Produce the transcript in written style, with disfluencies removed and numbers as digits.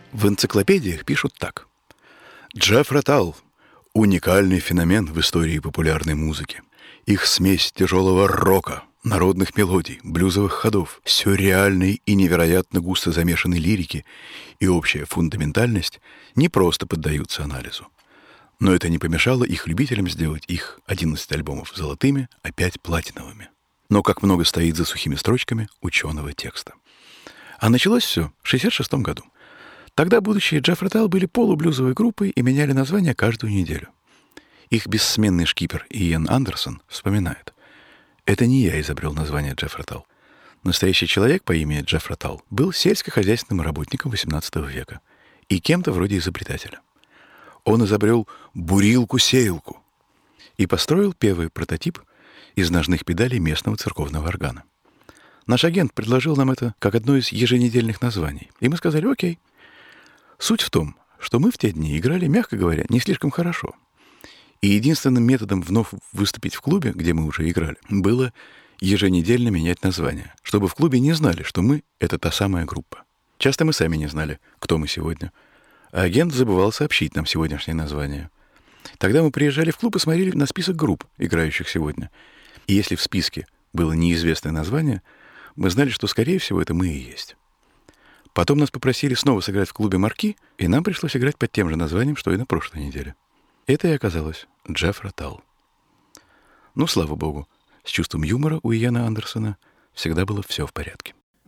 В энциклопедиях пишут так. Джеф Раттал — уникальный феномен в истории популярной музыки. Их смесь тяжелого рока, народных мелодий, блюзовых ходов, сюрреальной и невероятно густо замешанной лирики и общая фундаментальность не просто поддаются анализу. Но это не помешало их любителям сделать их 11 альбомов золотыми, а 5 платиновыми. Но как много стоит за сухими строчками ученого текста. А началось все в 1966 году. Тогда будущие Джеф Раттал были полублюзовой группой и меняли название каждую неделю. Их бессменный шкипер Иэн Андерсон вспоминает. «Это не я изобрел название Джеф Раттал. Настоящий человек по имени Джеф Раттал был сельскохозяйственным работником XVIII века и кем-то вроде изобретателя. Он изобрел бурилку-сеялку и построил первый прототип из ножных педалей местного церковного органа. Наш агент предложил нам это как одно из еженедельных названий, и мы сказали «Окей». Суть в том, что мы в те дни играли, мягко говоря, не слишком хорошо. И единственным методом вновь выступить в клубе, где мы уже играли, было еженедельно менять название, чтобы в клубе не знали, что мы — это та самая группа. Часто мы сами не знали, кто мы сегодня. А агент забывал сообщить нам сегодняшнее название. Тогда мы приезжали в клуб и смотрели на список групп, играющих сегодня. И если в списке было неизвестное название, мы знали, что, скорее всего, это мы и есть. Потом нас попросили снова сыграть в клубе «Марки», и нам пришлось играть под тем же названием, что и на прошлой неделе. Это и оказалось Джеф Раттал. Ну, слава богу, с чувством юмора у Иэна Андерсона всегда было все в порядке.